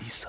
عزیزم.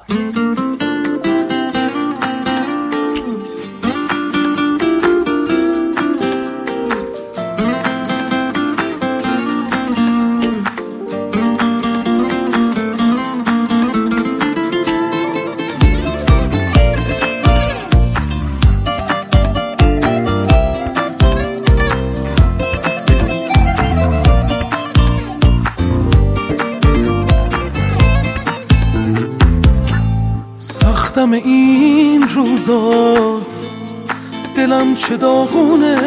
سختم این روزا، دلم چه داغونه،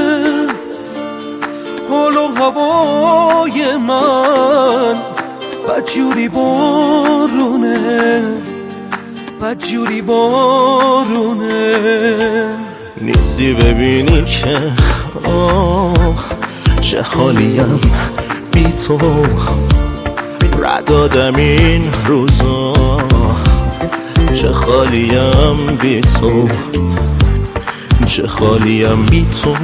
حال و هوای من بدجوری بارونه، بدجوری بارونه. نیستی ببینی که چه حالیم بی تو، رد دادم این روزا، چه خالیم بی تو، چه خالیم بی تو.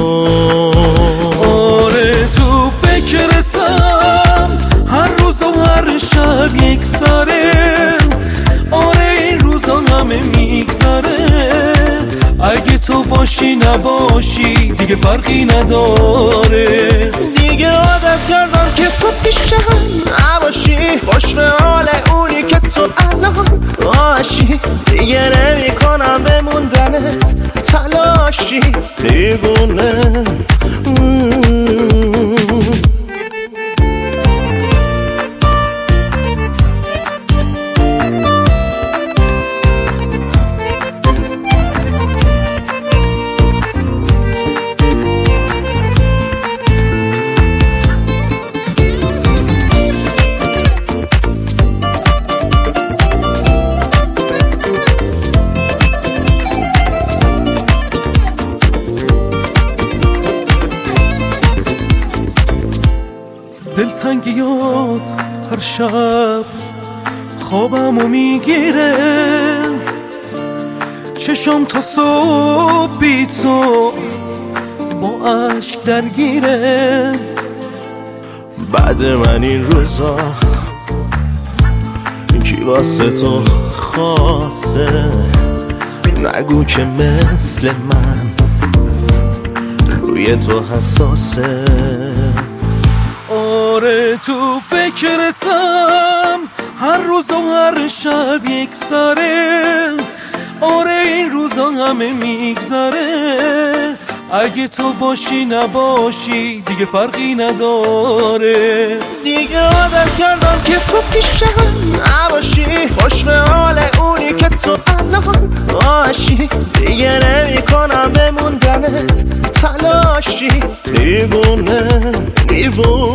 آره تو فکرتم هر روز و هر شب یک سره، آره این روزا همه میگذره، اگه تو باشی نباشی دیگه فرقی نداره. دیگه عادت کردم که تو پیشم نباشی، خوش به حال اونی که تو الان باشی، دیگه نمی کنم بموندنت تلاشی، دیوونه. دلتنگیات هر شب خوابمو میگیره، چشم تا صبح بی تو با عشق درگیره. بعد من این روزا کی واسه تو خاصه، نگو که مثل من روی تو حساسه. آره تو فکرتم هر روز و هر شب یک سره، آره این روزا همه میگذره، اگه تو باشی نباشی دیگه فرقی نداره. دیگه عادت کردم که تو پیشم نباشی، خوش به حال اونی که تو الان باشی، دیگه نمی کنم بموندنت تلاشی، دیوونه دیوونه.